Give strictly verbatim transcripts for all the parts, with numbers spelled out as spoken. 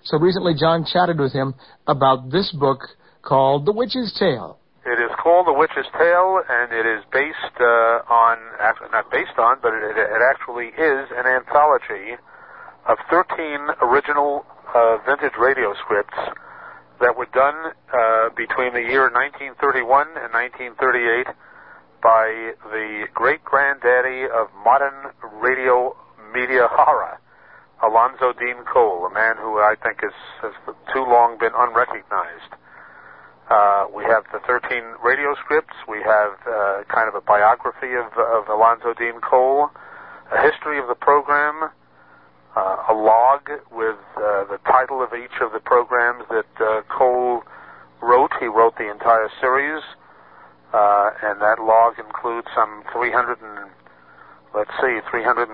So recently John chatted with him about this book called The Witch's Tale. It is called The Witch's Tale, and it is based uh, on, not based on, but it, it actually is an anthology of thirteen original uh, vintage radio scripts that were done uh, between the year nineteen thirty-one and nineteen thirty-eight by the great-granddaddy of modern radio media horror, Alonzo Dean Cole, a man who I think is, has too long been unrecognized. Uh, we have the thirteen radio scripts. We have uh, kind of a biography of, of Alonzo Dean Cole, a history of the program, uh, a log with uh, the title of each of the programs that uh, Cole wrote. He wrote the entire series, uh, and that log includes some three hundred and, let's see, three hundred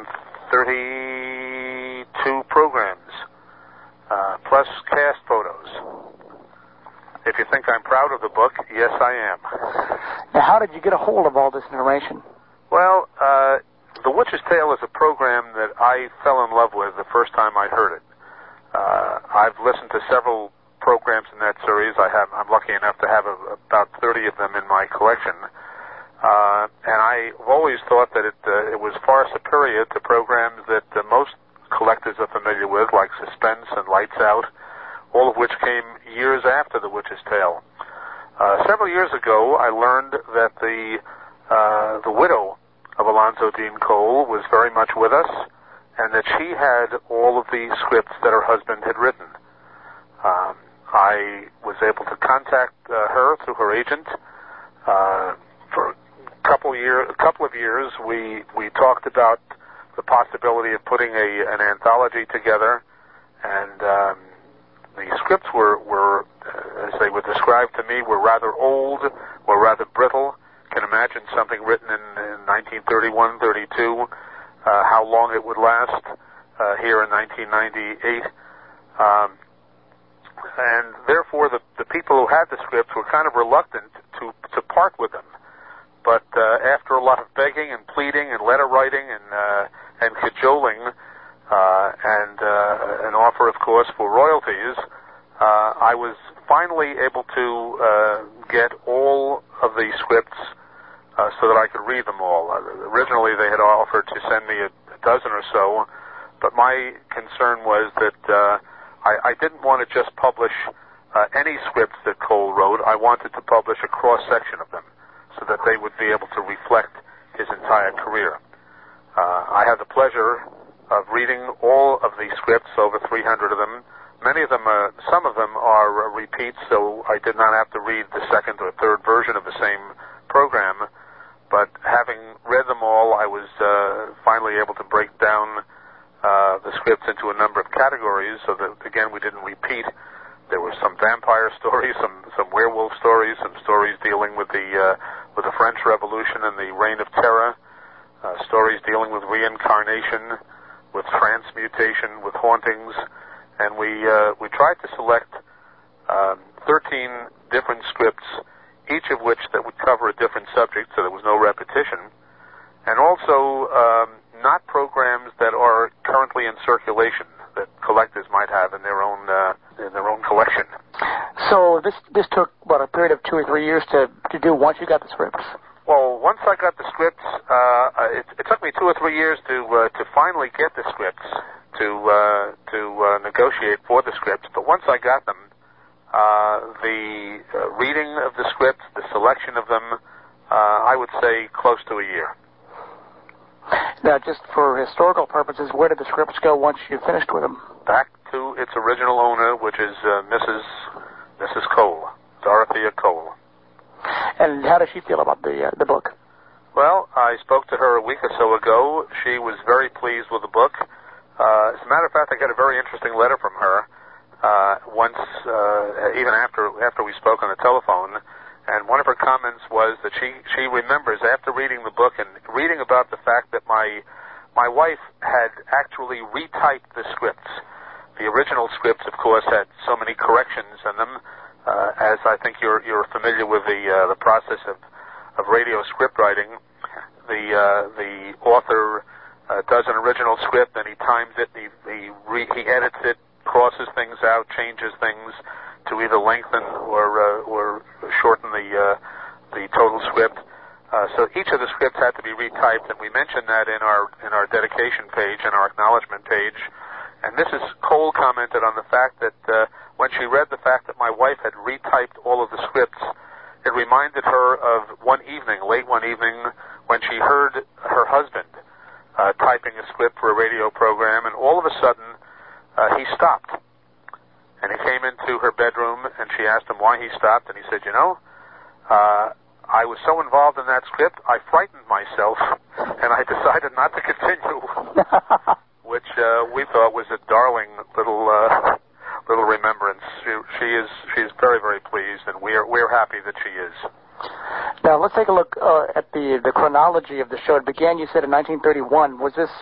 thirty-two programs, uh, plus cast photos. If you think I'm proud of the book, yes, I am. Now, how did you get a hold of all this information? Well, uh, The Witch's Tale is a program that I fell in love with the first time I heard it. Uh, I've listened to several programs in that series. I have, I'm lucky enough to have a, about thirty of them in my collection. Uh, and I've always thought that it, uh, it was far superior to programs that uh, most collectors are familiar with, like Suspense and Lights Out, all of which came years after The Witch's Tale. Uh, several years ago, I learned that the uh, the widow of Alonzo Dean Cole was very much with us, and that she had all of the scripts that her husband had written. Um, I was able to contact uh, her through her agent. Uh, for a couple year, a couple of years, we we talked about the possibility of putting a an anthology together, and um, the scripts were, were uh, as they were described to me, were rather old, were rather brittle. Can imagine something written in, in nineteen thirty-one, thirty-two, uh, how long it would last uh, here in nineteen ninety-eight. Um, and therefore, the, the people who had the scripts were kind of reluctant to, to part with them. But uh, after a lot of begging and pleading and letter writing and, uh, and cajoling, Uh, and uh, an offer, of course, for royalties, uh, I was finally able to uh, get all of the scripts uh, so that I could read them all. Uh, originally, they had offered to send me a, a dozen or so, but my concern was that uh, I, I didn't want to just publish uh, any scripts that Cole wrote. I wanted to publish a cross-section of them so that they would be able to reflect his entire career. Uh, I had the pleasure of reading all of the scripts, over three hundred of them. Many of them, uh, some of them are uh, repeats, so I did not have to read the second or third version of the same program. But having read them all, I was uh, finally able to break down uh, the scripts into a number of categories, so that, again, we didn't repeat. There were some vampire stories, some, some werewolf stories, some stories dealing with the, uh, with the French Revolution and the Reign of Terror, uh, stories dealing with reincarnation, with transmutation, with hauntings, and we uh, we tried to select um, thirteen different scripts, each of which that would cover a different subject, so there was no repetition, and also um, not programs that are currently in circulation that collectors might have in their own uh, in their own collection. So this this took what, a period of two or three years to to do once you got the scripts. Well, once I got the scripts, uh, it, it took me two or three years to uh, to finally get the scripts, to uh, to uh, negotiate for the scripts. But once I got them, uh, the uh, reading of the scripts, the selection of them, uh, I would say close to a year. Now, just for historical purposes, where did the scripts go once you finished with them? Back to its original owner, which is uh, Missus Missus Cole, Dorothea Cole. And how does she feel about the uh, the book? Well, I spoke to her a week or so ago. She was very pleased with the book. Uh, as a matter of fact, I got a very interesting letter from her uh, once, uh, even after after we spoke on the telephone. And one of her comments was that she, she remembers after reading the book and reading about the fact that my my wife had actually retyped the scripts. The original scripts, of course, had so many corrections in them. Uh, as I think you're you're familiar with the uh, the process of, of radio script writing, the uh, the author uh, does an original script, and he times it, he he, re- he edits it, crosses things out, changes things to either lengthen or uh, or shorten the uh, the total script. Uh, so each of the scripts had to be retyped, and we mentioned that in our in our dedication page and our acknowledgement page. And Missus Cole commented on the fact that uh, when she read the fact that my wife had retyped all of the scripts, it reminded her of one evening, late one evening, when she heard her husband uh, typing a script for a radio program, and all of a sudden uh, he stopped. And he came into her bedroom, and she asked him why he stopped, and he said, you know, uh, I was so involved in that script, I frightened myself, and I decided not to continue. Which uh, we thought was a darling little uh, little remembrance. She, she is she's very, very pleased, and we're we're happy that she is. Now let's take a look uh, at the the chronology of the show. It began, you said, in nineteen thirty-one. Was this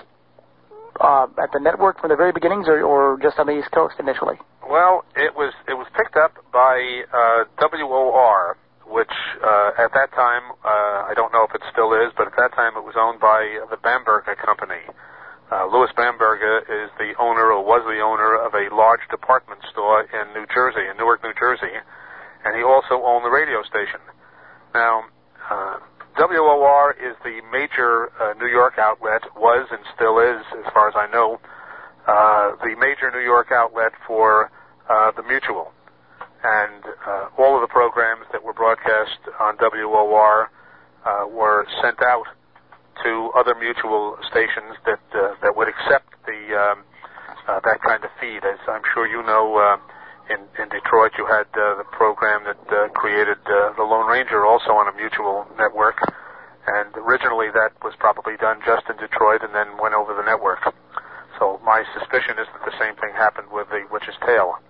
uh, at the network from the very beginnings, or, or just on the East Coast initially? Well, it was it was picked up by uh, W O R, which uh, at that time uh, I don't know if it still is, but at that time it was owned by the Bamberger Company. Uh, Louis Bamberger is the owner, or was the owner, of a large department store in New Jersey, in Newark, New Jersey, and he also owned the radio station. Now, uh, W O R is the major uh, New York outlet, was and still is, as far as I know, uh, the major New York outlet for uh, the Mutual. And uh, all of the programs that were broadcast on W O R uh, were sent out to other mutual stations that uh, that would accept the um, uh, that kind of feed. As I'm sure you know, uh, in in Detroit you had uh, the program that uh, created uh, the Lone Ranger, also on a mutual network, and originally that was probably done just in Detroit and then went over the network. So my suspicion is that the same thing happened with the Witch's Tale.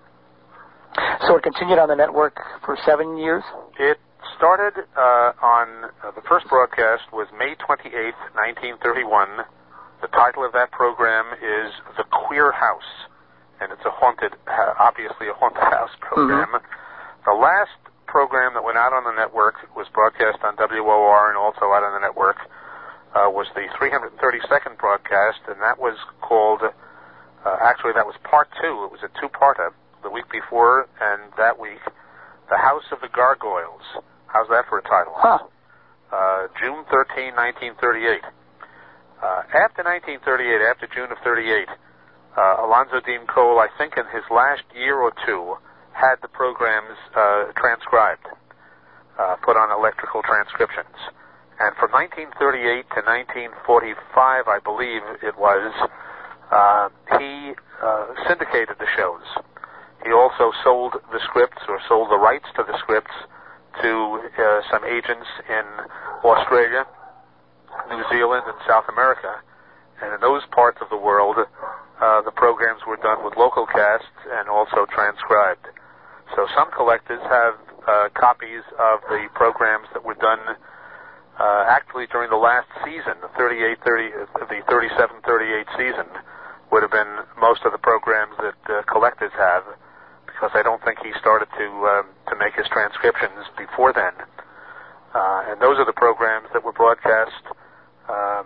So it continued on the network for seven years? It started uh, on uh, the first broadcast was May twenty-eighth, nineteen thirty-one. The title of that program is The Queer House, and it's a haunted, uh, obviously a haunted house program. Mm-hmm. The last program that went out on the network was broadcast on W O R and also out on the network uh, was the three hundred thirty-second broadcast, and that was called, uh, actually that was part two. It was a two-parter the week before and that week, The House of the Gargoyles. How's that for a title? Huh. Uh, June thirteenth, nineteen thirty-eight. Uh, after nineteen thirty-eight, after June of thirty-eight, uh, Alonzo Dean Cole, I think in his last year or two, had the programs uh, transcribed, uh, put on electrical transcriptions. And from nineteen thirty-eight to nineteen forty-five, I believe it was, uh, he uh, syndicated the shows. He also sold the scripts, or sold the rights to the scripts, to uh, some agents in Australia, New Zealand, and South America. And in those parts of the world, uh, the programs were done with local casts and also transcribed. So some collectors have uh, copies of the programs that were done uh, actually during the last season, the thirty-eight, thirty, the thirty-seven thirty-eight season would have been most of the programs that uh, collectors have, because I don't think he started to um, to make his transcriptions before then. Uh, and those are the programs that were broadcast um,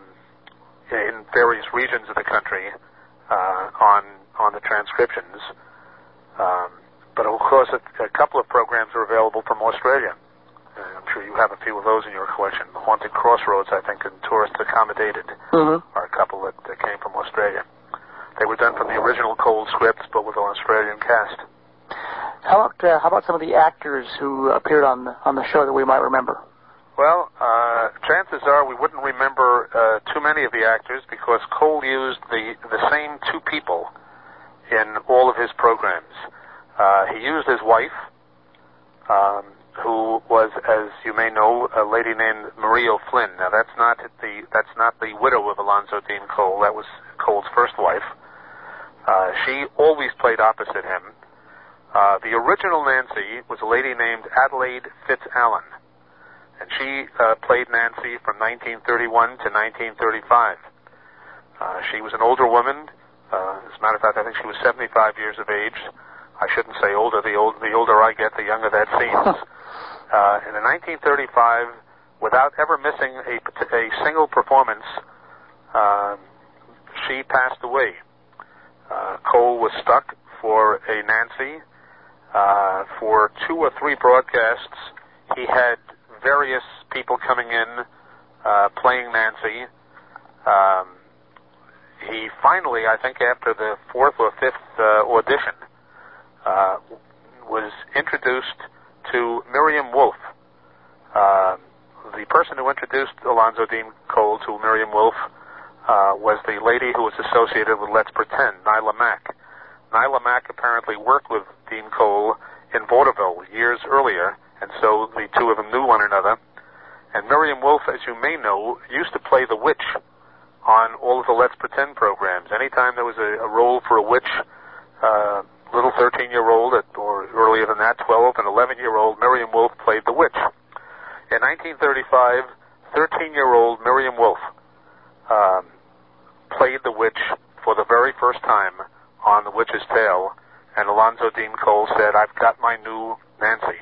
in various regions of the country uh, on on the transcriptions. Um, but of course, a, a couple of programs are available from Australia. Uh, I'm sure you have a few of those in your collection. The Haunted Crossroads, I think, and Tourist Accommodated mm-hmm. are a couple that, that came from Australia. They were done from the original Cole scripts, but with an Australian cast. How about uh, how about some of the actors who appeared on the, on the show that we might remember? Well, uh, chances are we wouldn't remember uh, too many of the actors, because Cole used the the same two people in all of his programs. Uh, he used his wife, um, who was, as you may know, a lady named Marie O'Flynn. Now that's not the that's not the widow of Alonzo Dean Cole. That was Cole's first wife. Uh, she always played opposite him. Uh, the original Nancy was a lady named Adelaide Fitz-Allen, and she uh, played Nancy from nineteen thirty-one to nineteen thirty-five. Uh, she was an older woman. Uh, as a matter of fact, I think she was seventy-five years of age. I shouldn't say older. The, old, the older I get, the younger that seems. Uh, and in nineteen thirty-five, without ever missing a, a single performance, uh, she passed away. Uh, Cole was stuck for a Nancy. Uh, for two or three broadcasts, he had various people coming in uh, playing Nancy. Um, he finally, I think after the fourth or fifth uh, audition, uh, was introduced to Miriam Wolfe. Uh, the person who introduced Alonzo Dean Cole to Miriam Wolfe uh, was the lady who was associated with Let's Pretend, Nyla Mack. Nyla Mack apparently worked with Dean Cole in vaudeville years earlier, and so the two of them knew one another. And Miriam Wolfe, as you may know, used to play the witch on all of the Let's Pretend programs. Anytime there was a, a role for a witch, uh, little thirteen-year-old, or earlier than that, twelve and eleven-year-old, Miriam Wolfe played the witch. In nineteen thirty-five, thirteen-year-old Miriam Wolfe um, played the witch for the very first time on The Witch's Tale, and Alonzo Dean Cole said, "I've got my new Nancy."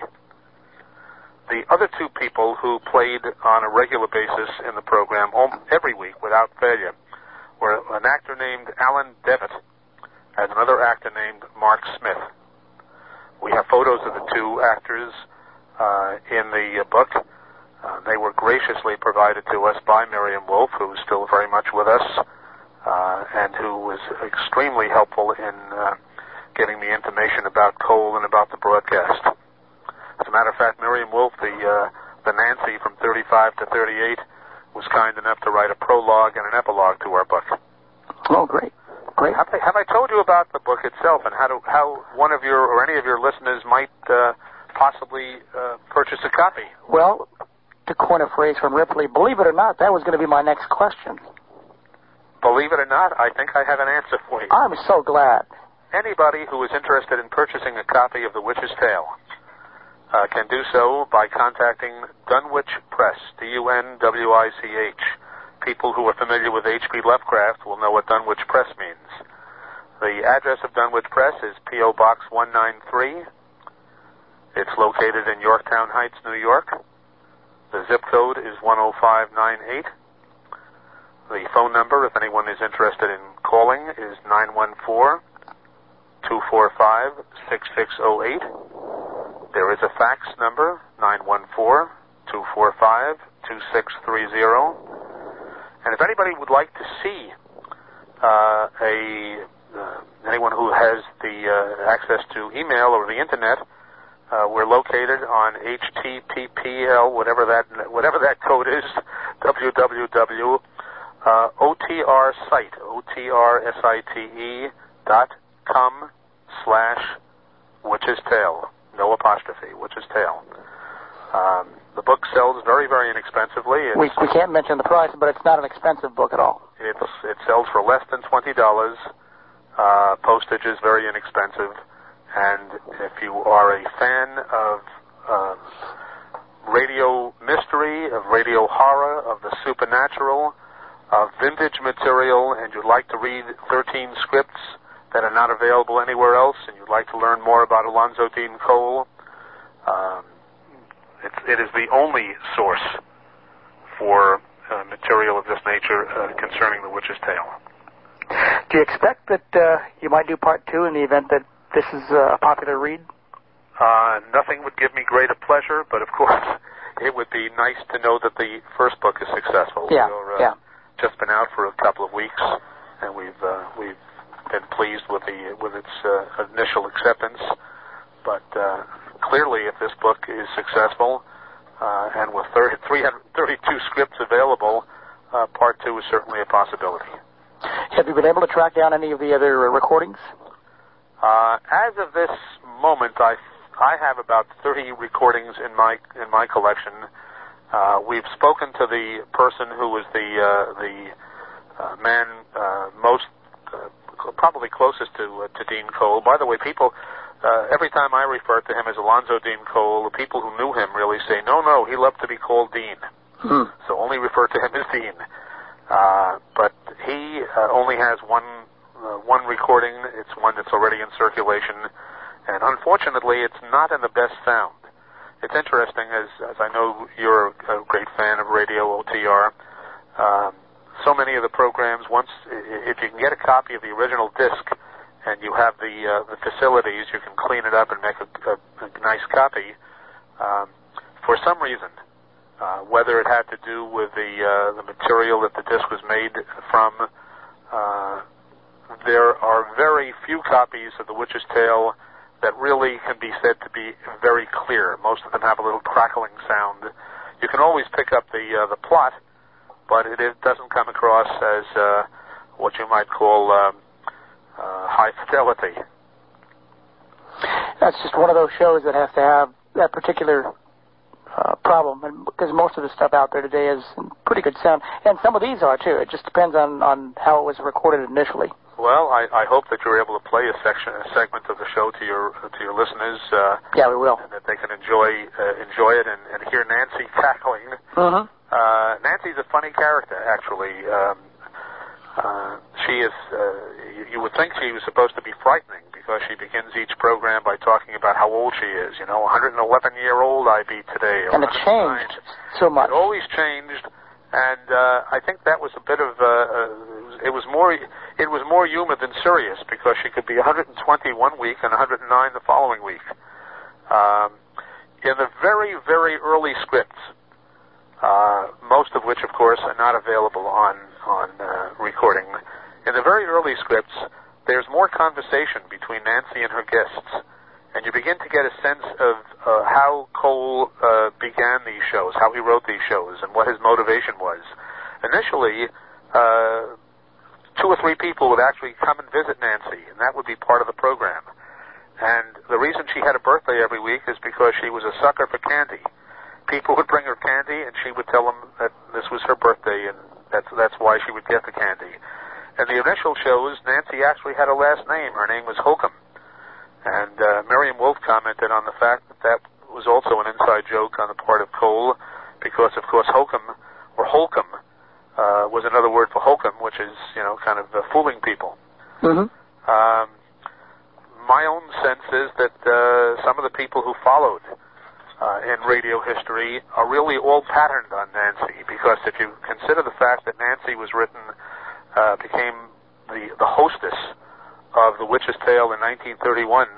The other two people who played on a regular basis in the program every week without failure were an actor named Alan Devitt and another actor named Mark Smith. We have photos of the two actors uh, in the uh, book. Uh, they were graciously provided to us by Miriam Wolfe, who is still very much with us, uh, and who was extremely helpful in uh, getting me information about Cole and about the broadcast. As a matter of fact, Miriam Wolfe, the, uh, the Nancy from thirty-five to thirty-eight, was kind enough to write a prologue and an epilogue to our book. Oh, great. Great. Have I, have I told you about the book itself and how to, how one of your or any of your listeners might uh, possibly uh, purchase a copy? Well, to coin a phrase from Ripley, believe it or not, that was going to be my next question. Believe it or not, I think I have an answer for you. I'm so glad. Anybody who is interested in purchasing a copy of The Witch's Tale uh, can do so by contacting Dunwich Press, D U N W I C H. People who are familiar with H P Lovecraft will know what Dunwich Press means. The address of Dunwich Press is P O Box one ninety-three. It's located in Yorktown Heights, New York. The zip code is one oh five nine eight. The phone number, if anyone is interested in calling, is nine one four, two four five, six six oh eight. There is a fax number, nine one four, two four five, two six three zero. And if anybody would like to see uh, a uh, anyone who has the uh, access to email or the internet, uh, we're located on H T T P L, whatever that whatever that code is, www. Uh, O T R site, O T R S I T E dot com slash Witch's Tale. No apostrophe, Witch's Tale. Um, the book sells very, very inexpensively. It's, we, we can't mention the price, but it's not an expensive book at all. It's, it sells for less than twenty dollars. Uh, postage is very inexpensive. And if you are a fan of uh, radio mystery, of radio horror, of the supernatural, of vintage material, and you'd like to read thirteen scripts that are not available anywhere else, and you'd like to learn more about Alonzo Dean Cole, um, it's, it is the only source for uh, material of this nature uh, concerning The Witch's Tale. Do you expect that uh, you might do part two in the event that this is uh, a popular read? Uh, nothing would give me greater pleasure, but of course it would be nice to know that the first book is successful. Yeah, We're, uh, yeah. just been out for a couple of weeks, and we've uh, we've been pleased with the with its uh, initial acceptance. But uh, clearly, if this book is successful, uh, and with three hundred thirty-two scripts available, uh, part two is certainly a possibility. Have you been able to track down any of the other uh, recordings? Uh, as of this moment, I I have about thirty recordings in my in my collection. Uh, we've spoken to the person who was the uh, the uh, man uh, most uh, probably closest to uh, to Dean Cole. By the way, people uh, every time I refer to him as Alonzo Dean Cole, the people who knew him really say, "No, no, he loved to be called Dean." Hmm. So only refer to him as Dean. Uh, but he uh, only has one uh, one recording. It's one that's already in circulation, and unfortunately, it's not in the best sound. It's interesting, as as I know you're a great fan of Radio O T R. Um, so many of the programs, once if you can get a copy of the original disc, and you have the uh, the facilities, you can clean it up and make a, a, a nice copy. Um, for some reason, uh, whether it had to do with the uh, the material that the disc was made from, uh, there are very few copies of The Witch's Tale that really can be said to be very clear. Most of them have a little crackling sound. You can always pick up the uh, the plot, but it, it doesn't come across as uh, what you might call um, uh, high fidelity. That's just one of those shows that has to have that particular uh, problem, and because most of the stuff out there today is pretty good sound, and some of these are too. It just depends on, on how it was recorded initially. Well, I, I hope that you're able to play a section, a segment of the show to your to your listeners. Uh, yeah, we will, and that they can enjoy uh, enjoy it and, and hear Nancy cackling. Mm-hmm. Uh, Nancy's a funny character, actually. Um, uh, she is. Uh, you, you would think she was supposed to be frightening because she begins each program by talking about how old she is. You know, one hundred eleven year old I be today. Or and it changed so much. It always changed, and uh, I think that was a bit of. Uh, uh, it was more. It was more humor than serious because she could be one hundred twenty one week and one hundred nine the following week. Um, in the very, very early scripts, uh, most of which, of course, are not available on on uh, recording. In the very early scripts, there's more conversation between Nancy and her guests, and you begin to get a sense of uh, how Cole uh, began these shows, how he wrote these shows, and what his motivation was. Initially, uh, two or three people would actually come and visit Nancy, and that would be part of the program. And the reason she had a birthday every week is because she was a sucker for candy. People would bring her candy, and she would tell them that this was her birthday, and that's that's why she would get the candy. In the initial shows, Nancy actually had a last name. Her name was Holcomb. And uh, Miriam Wolf commented on the fact that that was also an inside joke on the part of Cole, because, of course, Holcomb, or Holcomb, uh, was another word for hokum, which is, you know, kind of uh, fooling people. Mm-hmm. Um, my own sense is that uh, some of the people who followed uh, in radio history are really all patterned on Nancy, because if you consider the fact that Nancy was written, uh, became the, the hostess of The Witch's Tale in nineteen thirty-one,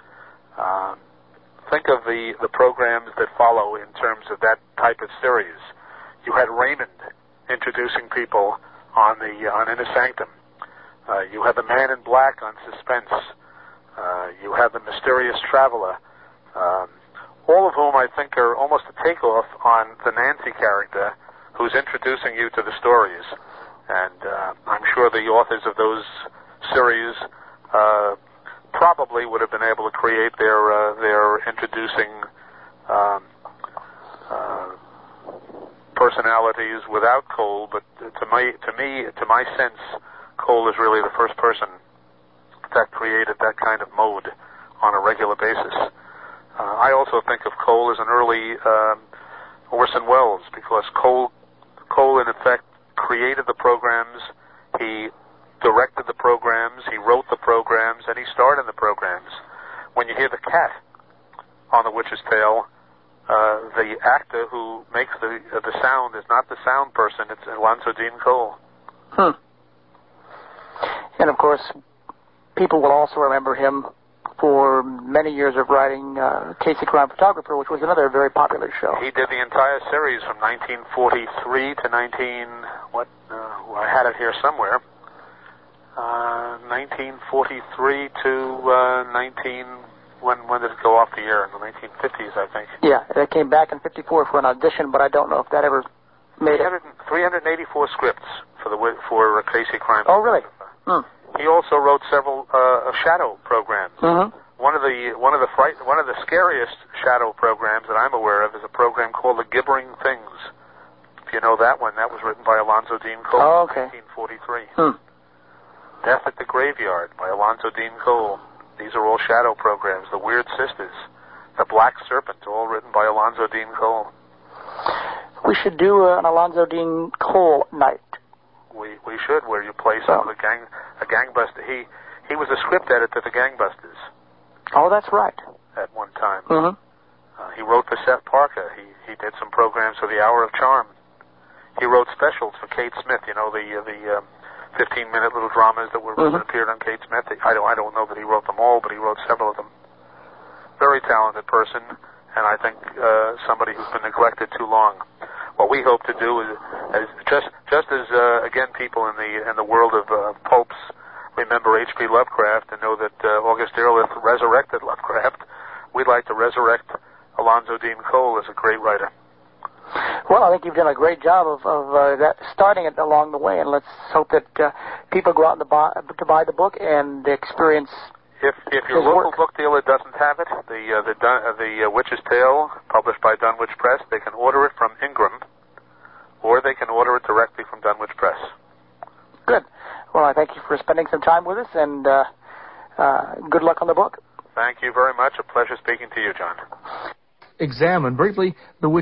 uh, think of the, the programs that follow in terms of that type of series. You had Raymond introducing people on the on Inner Sanctum. Uh, you have the Man in Black on Suspense. Uh, you have the Mysterious Traveler. Um, all of whom I think are almost a takeoff on the Nancy character, who's introducing you to the stories. And uh, I'm sure the authors of those series uh, probably would have been able to create their uh, their introducing um, uh, personalities without Cole. But to my to me to my sense, Cole is really the first person that created that kind of mode on a regular basis. Uh, I also think of Cole as an early um, Orson Welles, because Cole Cole in effect created the programs. He directed the programs, he wrote the programs, and he starred in the programs. When you hear the cat on The Witch's Tale, uh, the actor who makes the uh, the sound is not the sound person, it's Alonzo Dean Cole. Hmm. And of course, people will also remember him for many years of writing uh, Casey Crime Photographer, which was another very popular show. He did the entire series from nineteen forty-three to nineteen... What? Uh, I had it here somewhere. Uh, nineteen forty-three to uh, nineteen... When when did it go off the air? In the nineteen fifties, I think. Yeah, it came back in fifty-four for an audition, but I don't know if that ever made it. three hundred eighty-four scripts for the for uh, Casey Crime. Oh, really? Hmm. He also wrote several uh, shadow programs. Mm-hmm. One of the one of the fright one of the scariest shadow programs that I'm aware of is a program called The Gibbering Things. If you know that one, that was written by Alonzo Dean Cole oh, okay. in nineteen forty-three. Hmm. Death at the Graveyard by Alonzo Dean Cole. These are all shadow programs. The Weird Sisters, The Black Serpent, all written by Alonzo Dean Cole. We should do uh, an Alonzo Dean Cole night. We we should, where you play some oh. of the gang a gangbuster. He he was a script editor to Gangbusters. Oh, that's right. At one time. Mm-hmm. Uh, he wrote for Seth Parker. He he did some programs for The Hour of Charm. He wrote specials for Kate Smith. You know, the uh, the uh, fifteen-minute little dramas that were mm-hmm. that appeared on Kate Smith. I don't, I don't know that he wrote them all, but he wrote several of them. Very talented person, and I think uh, somebody who's been neglected too long. What we hope to do is, is just just as uh, again people in the in the world of uh, pulps remember H P Lovecraft and know that uh, August Derleth resurrected Lovecraft, we'd like to resurrect Alonzo Dean Cole as a great writer. Well, I think you've done a great job of, of uh, that, starting it along the way, and let's hope that uh, people go out and to buy, to buy the book and experience. If if your local work. book dealer doesn't have it, the uh, the uh, the uh, Witch's Tale, published by Dunwich Press, they can order it from Ingram, or they can order it directly from Dunwich Press. Good. Well, I thank you for spending some time with us, and uh, uh, good luck on the book. Thank you very much. A pleasure speaking to you, John. Examine briefly the